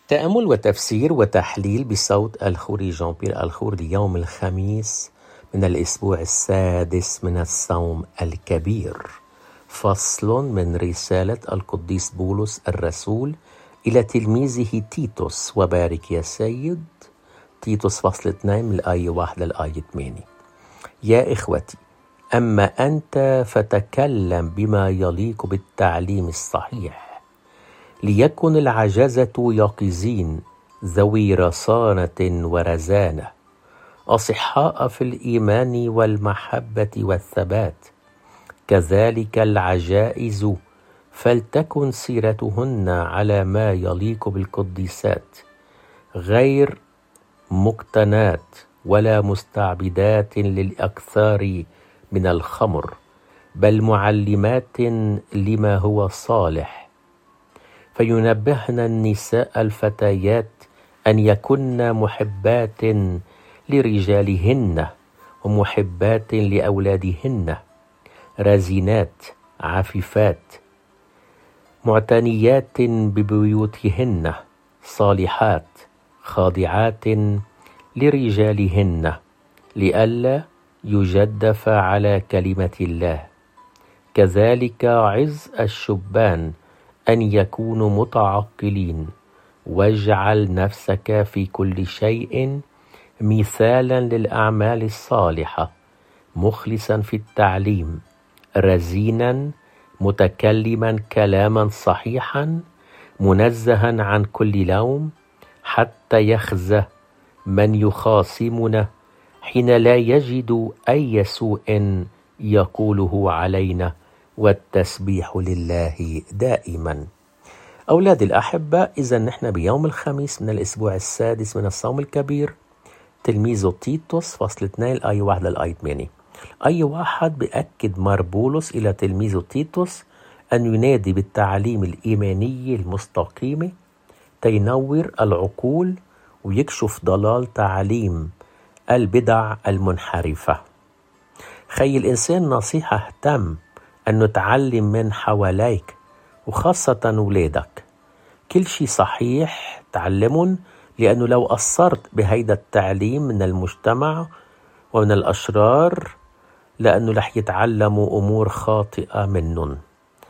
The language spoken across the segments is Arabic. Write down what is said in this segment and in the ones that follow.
تأمل وتفسير وتحليل بصوت الخوري جان بيير الخور ليوم الخميس من الأسبوع السادس من الصوم الكبير. فصل من رسالة القديس بولس الرسول إلى تلميذه تيتوس. وبارك يا سيد. تيتوس فصل 2 من الآية 1 للآية 8. يا إخوتي، أما أنت فتكلم بما يليق بالتعليم الصحيح، ليكن العجزة يقظين، ذوي رصانة ورزانة، أصحاء في الإيمان والمحبة والثبات. كذلك العجائز فلتكن سيرتهن على ما يليق بالقديسات، غير مقتنات ولا مستعبدات للأكثار من الخمر، بل معلمات لما هو صالح. فينبهن النساء الفتيات أن يكن محبات لرجالهن ومحبات لأولادهن، رزينات عفيفات، معتنيات ببيوتهن، صالحات خاضعات لرجالهن، لئلا يجدف على كلمة الله. كذلك عظ الشبان أن يكونوا متعقلين، واجعل نفسك في كل شيء مثالا للأعمال الصالحة، مخلصا في التعليم، رزينا، متكلما كلاما صحيحا، منزها عن كل لوم، حتى يخزى من يخاصمنا حين لا يجد أي سوء يقوله علينا، والتسبيح لله دائما. أولاد الأحبة، إذا نحن بيوم الخميس من الأسبوع السادس من الصوم الكبير. تلميذه تيتوس فصل 2 الآية 1 للآية 8. آية 1 بأكد مار بولس إلى تلميذه تيتوس أن ينادي بالتعليم الإيماني المستقيم تينور العقول ويكشف ضلال تعليم البدع المنحرفة. خي الإنسان نصيحة اهتم أن نتعلم من حواليك وخاصة أولادك. كل شيء صحيح تعلمون، لأنه لو قصرت بهيدا التعليم من المجتمع ومن الأشرار، لأنه رح يتعلموا أمور خاطئة منهم.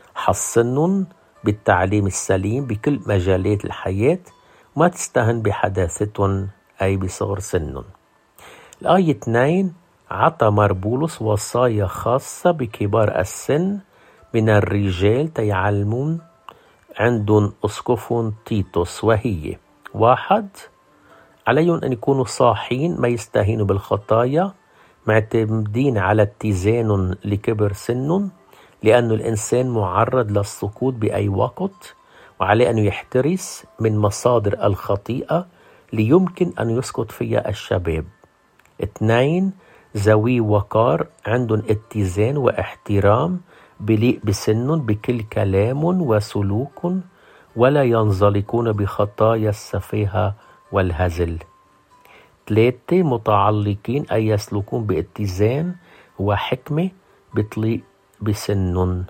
حصنهم بالتعليم السليم بكل مجالات الحياة، وما تستهن بحداثتهم أي بصغر سنهم. الآية 2 عطى مار بولس وصايا خاصة بكبار السن من الرجال تيعلمون عندهم أسقف تيتوس، وهي 1. عليهم أن يكونوا صاحين، ما يستهينوا بالخطايا، معتمدين على اتزان لكبر سنهم، لأن الإنسان معرض للسقوط بأي وقت، وعليه أن يحترس من مصادر الخطيئة ليمكن أن يسقط فيها الشباب. 2. ذوي وقار، عندهم اتزان واحترام بليق بسنهم بكل كلام وسلوك، ولا ينزلقون بخطايا السفاهة والهزل. 3. متعلقين، أي يسلكون باتزان وحكمة بتليق بسنهم.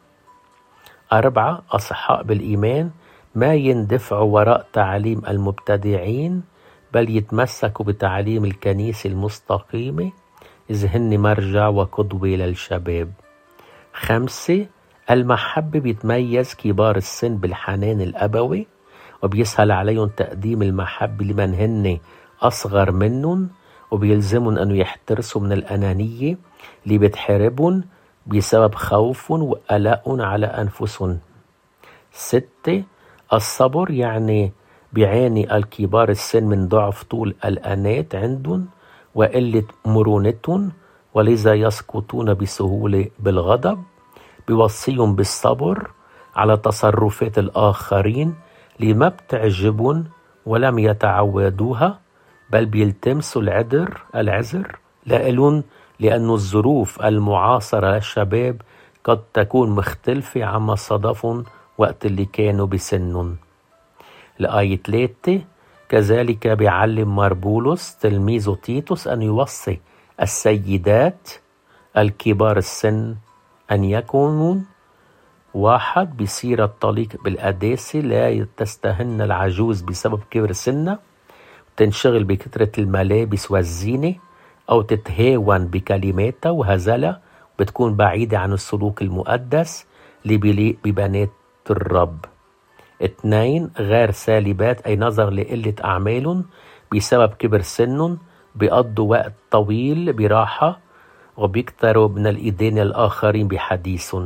4. أصحاء بالإيمان، ما يندفعوا وراء تعليم المبتدعين، بل يتمسكوا بتعليم الكنيسة المستقيمة، إذ هن مرجع وقدوة للشباب. 5. المحبة، بيتميز كبار السن بالحنان الأبوي، وبيسهل عليهم تقديم المحبة لمن هن أصغر منهم، وبيلزمهم أن يحترسوا من الأنانية اللي بتحاربهم بسبب خوف وقلق على أنفسهم. 6. الصبر، يعني بيعاني الكبار السن من ضعف طول الأنات عندهم وقلة مرونتهم، ولذا يسقطون بسهولة بالغضب. بيوصيهم بالصبر على تصرفات الآخرين اللي ما بتعجبهم ولم يتعودوها، بل بيلتمسوا العذر لإلهم، لأن الظروف المعاصرة للشباب قد تكون مختلفة عما صادفهم وقت اللي كانوا بسنهم. الآية 3 كذلك بيعلم مار بولس تلميذه تيتوس أن يوصي السيدات الكبار السن أن يكونوا 1 بيصير الطليق بالقداسة، لا تستهن العجوز بسبب كبر سنها، تنشغل بكثرة الملابس والزينة، أو تتهاون بكلماتها وهزلها، بتكون بعيدة عن السلوك المقدس اللي بيليق ببنات الرب. 2 غير سالبات، أي نظر لقلة أعمالهم بسبب كبر سنهم، بيقضوا وقت طويل براحة وبيكتروا من الإدانة الآخرين بحديثهم.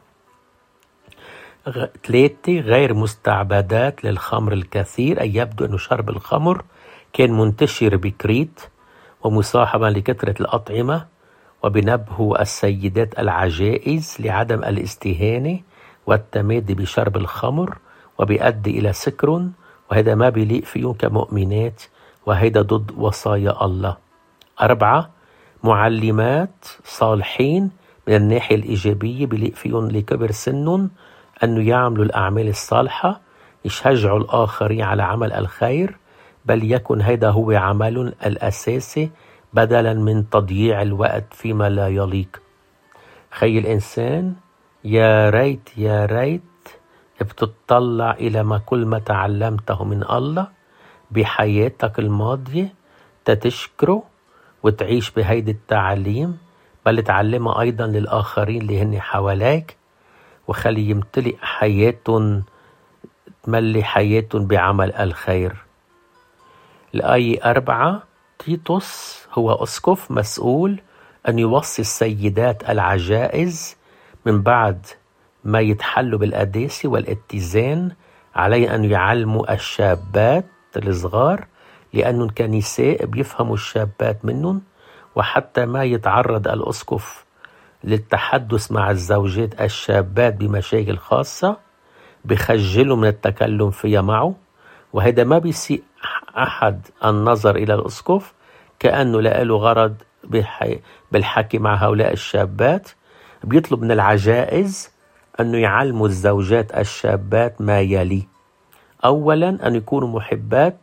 3 غير مستعبدات للخمر الكثير، أي يبدو أن شرب الخمر كان منتشر بكريت ومصاحبا لكثرة الأطعمة، وبنبه السيدات العجائز لعدم الاستهانة والتمادي بشرب الخمر، وبيؤدي إلى سكر، وهذا ما بيليق فيهم كمؤمنات، وهذا ضد وصايا الله. 4 معلمات صالحين من الناحية الإيجابية بيليق فيهم لكبر سنهم أنه يعملوا الأعمال الصالحة، يشجعوا الآخرين على عمل الخير، بل يكن هذا هو عمل الأساسي بدلا من تضييع الوقت فيما لا يليق. خي الإنسان، يا ريت يا ريت بتطلع إلى كل ما تعلمته من الله بحياتك الماضية، تتشكره وتعيش بهيدي التعليم، بل تعلمها أيضا للآخرين اللي هن حواليك، وخلي يمتلئ حياتهم، تملي حياتهم بعمل الخير. الآية 4 تيتوس هو أسقف مسؤول أن يوصي السيدات العجائز من بعد ما يتحلوا بالقداسة والاتزان، عليه أن يعلموا الشابات الصغار، لأنهم كنساء بيفهموا الشابات منهم، وحتى ما يتعرض الأسقف للتحدث مع الزوجات الشابات بمشاكل خاصة بخجلوا من التكلم فيها معه، وهذا ما بيسيء أحد النظر إلى الأسقف كأنه له غرض بالحكي مع هؤلاء الشابات. بيطلب من العجائز أنه يعلموا الزوجات الشابات ما يلي: أولا أن يكونوا محبات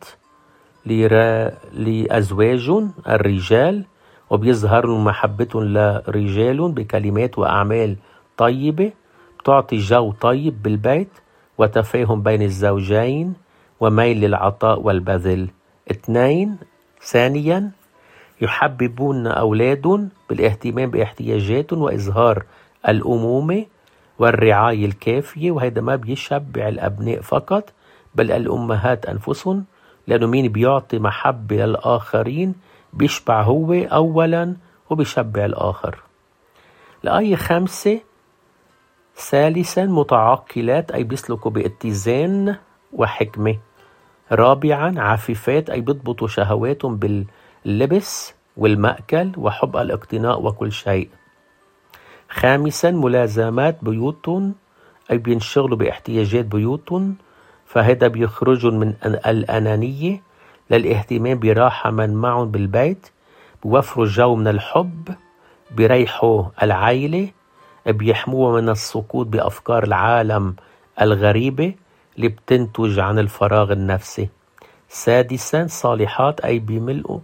لأزواجهم الرجال، وبيظهروا محبتهم لرجالهم بكلمات وأعمال طيبة بتعطي جو طيب بالبيت وتفاهم بين الزوجين وميل للعطاء والبذل. 2 ثانيا يحببون أولادهم بالاهتمام باحتياجاتهم وإظهار الأمومة والرعاية الكافية، وهذا ما بيشبع الأبناء فقط بل الأمهات أنفسهم، لأنه مين بيعطي محبة للآخرين بيشبع هو أولا وبيشبع الآخر. الآية 5 ثالثا متعاقلات، أي بيسلكوا باتزان وحكمة. 4 عفيفات، أي بيضبطوا شهواتهم باللبس والمأكل وحب الاقتناء وكل شيء. 5 ملازمات بيوتهم، أي بينشغلوا باحتياجات بيوتهم، فهذا بيخرجون من الأنانية للاهتمام براحة من معهم بالبيت، بيوفروا جو من الحب، بيريحوا العائلة، بيحموها من السقوط بأفكار العالم الغريبة اللي بتنتج عن الفراغ النفسي. 6 صالحات، أي بيميلوا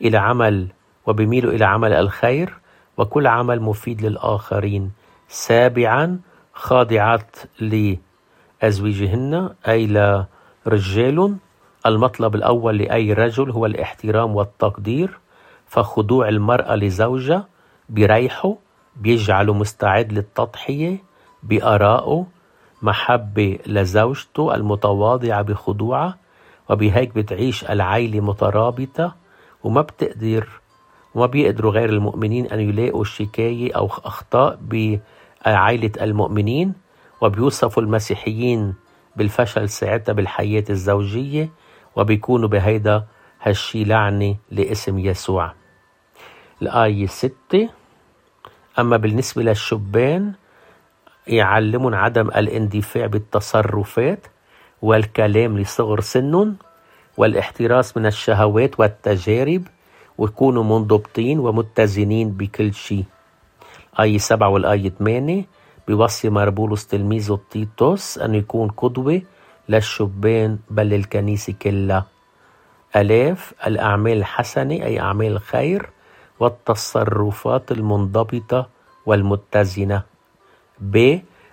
إلى عمل الخير وكل عمل مفيد للآخرين. 7 خاضعات لأزواجهن، أي لرجال. المطلب الأول لأي رجل هو الاحترام والتقدير، فخضوع المرأة لزوجها بيريحه، بيجعله مستعد للتضحية بآرائه، محبة لزوجته المتواضعة بخضوعها، وبهيك بتعيش العائلة مترابطة، وما بيقدروا غير المؤمنين أن يلاقوا شكاية أو أخطاء بعائلة المؤمنين، وبيوصفوا المسيحيين بالفشل ساعتها بالحياة الزوجية، وبيكونوا بهيدا هالشي لعنة لاسم يسوع. الآية 6 أما بالنسبة للشبان يعلمون عدم الاندفاع بالتصرفات والكلام لصغر سنهم، والاحتراس من الشهوات والتجارب، ويكونوا منضبطين ومتزنين بكل شيء. آية 7 والآية 8 بيوصي بولس تلميذه تيتوس أن يكون قدوة للشبان بل للكنيسة كلها. الأعمال الحسنة، أي أعمال الخير، والتصرفات المنضبطة والمتزنة.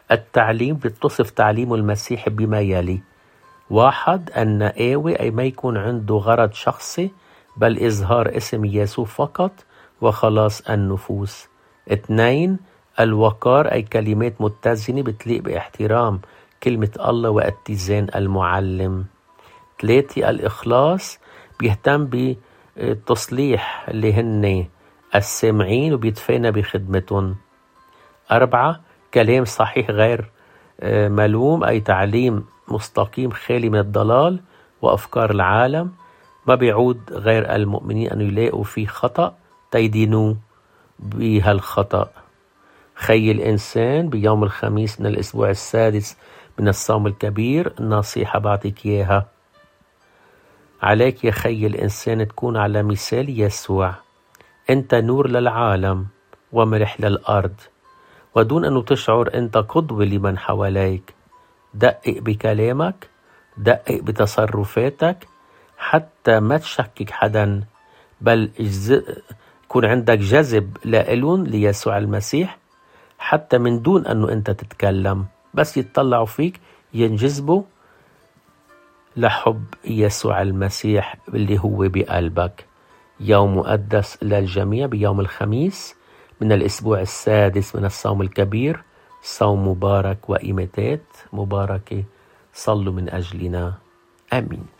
التعليم بتصف تعليم المسيح بما يلي: 1. النقاوة، أي ما يكون عنده غرض شخصي بل إظهار اسم يسوع فقط وخلاص النفوس. 2. الوقار، أي كلمات متزنة بتليق باحترام كلمة الله واتزان المعلم. 3. الإخلاص، بيهتم بتصليح اللي هن السامعين وبيتفانى بخدمتهم. 4. كلام صحيح غير ملوم، أي تعليم مستقيم خالي من الضلال وأفكار العالم، ما بيعود غير المؤمنين أن يلاقوا فيه خطأ تيدينوه بهالخطأ. خي الإنسان بيوم الخميس من الأسبوع السادس من الصوم الكبير، نصيحة بعطيك إياها: عليك يا خي الإنسان تكون على مثال يسوع. أنت نور للعالم وملح للأرض، ودون أن تشعر أنت قدوة لمن حواليك. دقق بكلامك، دقق بتصرفاتك، حتى ما تشكك حدا، بل يكون عندك جذب لإلهم ليسوع المسيح، حتى من دون أنه أنت تتكلم، بس يتطلعوا فيك ينجذبوا لحب يسوع المسيح اللي هو بقلبك. يوم مقدس للجميع بيوم الخميس من الأسبوع السادس من الصوم الكبير، صوم مبارك وإماتات مباركة. صلوا من أجلنا. آمين.